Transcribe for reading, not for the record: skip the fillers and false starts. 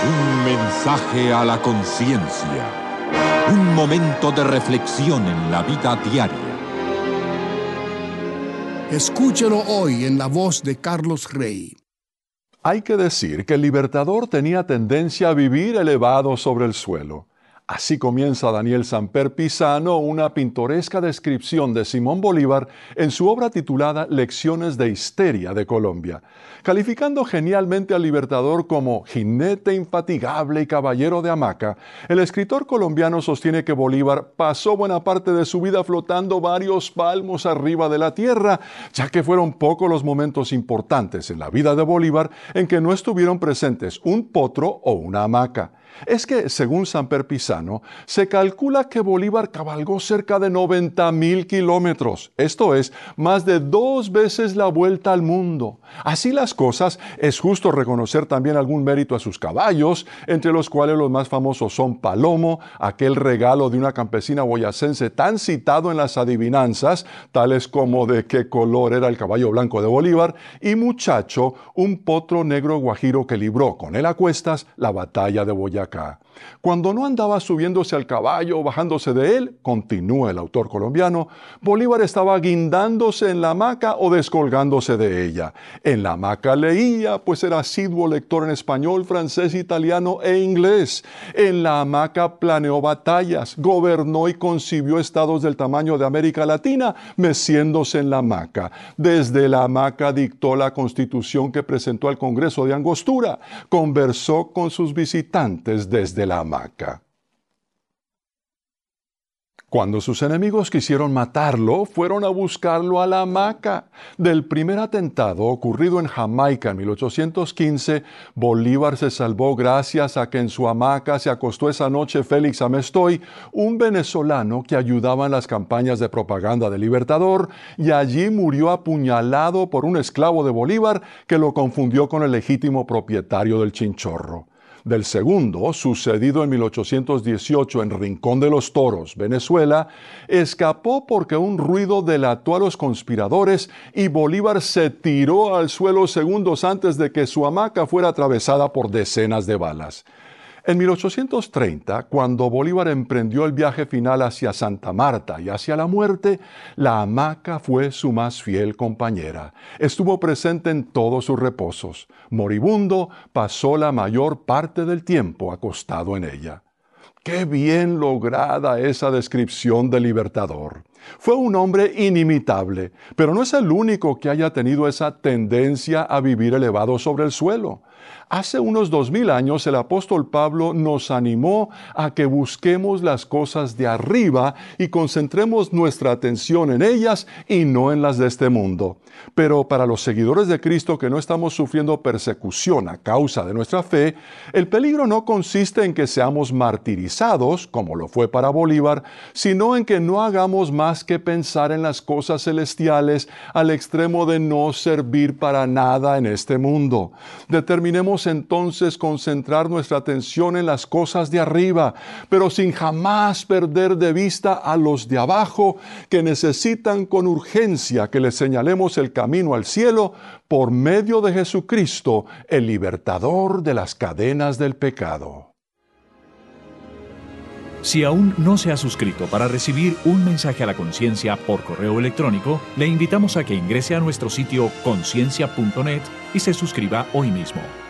Un mensaje a la conciencia. Un momento de reflexión en la vida diaria. Escúchelo hoy en la voz de Carlos Rey. Hay que decir que el Libertador tenía tendencia a vivir elevado sobre el suelo. Así comienza Daniel Samper Pisano una pintoresca descripción de Simón Bolívar en su obra titulada Lecciones de Histeria de Colombia, calificando genialmente al Libertador como jinete infatigable y caballero de hamaca. El escritor colombiano sostiene que Bolívar pasó buena parte de su vida flotando varios palmos arriba de la tierra, ya que fueron pocos los momentos importantes en la vida de Bolívar en que no estuvieron presentes un potro o una hamaca. Es que, según Samper Pisano, se calcula que Bolívar cabalgó cerca de 90.000 kilómetros, esto es, más de 2 veces la vuelta al mundo. Así las cosas, es justo reconocer también algún mérito a sus caballos, entre los cuales los más famosos son Palomo, aquel regalo de una campesina boyacense tan citado en las adivinanzas, tales como de qué color era el caballo blanco de Bolívar, y Muchacho, un potro negro guajiro que libró con él a cuestas la batalla de Boyacá. Cuando no andaba subiéndose al caballo o bajándose de él, continúa el autor colombiano, Bolívar estaba guindándose en la hamaca o descolgándose de ella. En la hamaca leía, pues era asiduo lector en español, francés, italiano e inglés. En la hamaca planeó batallas, gobernó y concibió estados del tamaño de América Latina, meciéndose en la hamaca. Desde la hamaca dictó la Constitución que presentó al Congreso de Angostura. Conversó con sus visitantes desde la hamaca. Cuando sus enemigos quisieron matarlo, fueron a buscarlo a la hamaca. Del primer atentado ocurrido en Jamaica en 1815, Bolívar se salvó gracias a que en su hamaca se acostó esa noche Félix Amestoy, un venezolano que ayudaba en las campañas de propaganda del Libertador, y allí murió apuñalado por un esclavo de Bolívar que lo confundió con el legítimo propietario del chinchorro. Del segundo, sucedido en 1818 en Rincón de los Toros, Venezuela, escapó porque un ruido delató a los conspiradores y Bolívar se tiró al suelo segundos antes de que su hamaca fuera atravesada por decenas de balas. En 1830, cuando Bolívar emprendió el viaje final hacia Santa Marta y hacia la muerte, la hamaca fue su más fiel compañera. Estuvo presente en todos sus reposos. Moribundo, pasó la mayor parte del tiempo acostado en ella. ¡Qué bien lograda esa descripción del Libertador! Fue un hombre inimitable, pero no es el único que haya tenido esa tendencia a vivir elevado sobre el suelo. Hace unos 2000 años el apóstol Pablo nos animó a que busquemos las cosas de arriba y concentremos nuestra atención en ellas y no en las de este mundo. Pero para los seguidores de Cristo que no estamos sufriendo persecución a causa de nuestra fe, el peligro no consiste en que seamos martirizados, como lo fue para Bolívar, sino en que no hagamos más que pensar en las cosas celestiales al extremo de no servir para nada en este mundo. Determinemos entonces concentrar nuestra atención en las cosas de arriba, pero sin jamás perder de vista a los de abajo que necesitan con urgencia que les señalemos el camino al cielo por medio de Jesucristo, el libertador de las cadenas del pecado. Si aún no se ha suscrito para recibir un mensaje a la conciencia por correo electrónico, le invitamos a que ingrese a nuestro sitio conciencia.net y se suscriba hoy mismo.